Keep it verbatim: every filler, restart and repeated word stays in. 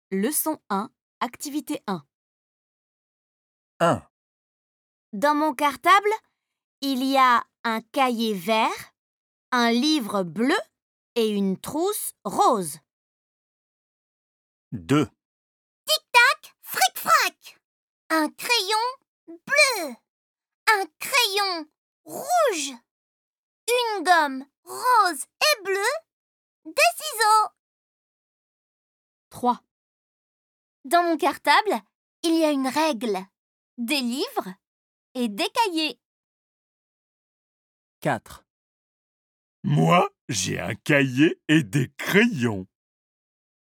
Leçon un, activité un. un. Dans mon cartable, il y a un cahier vert, un livre bleu et une trousse rose. deux. Fric-frac! Un crayon bleu, un crayon rouge, une gomme rose et bleue, des ciseaux. trois. Dans mon cartable, il y a une règle, des livres et des cahiers. quatre. Moi, j'ai un cahier et des crayons.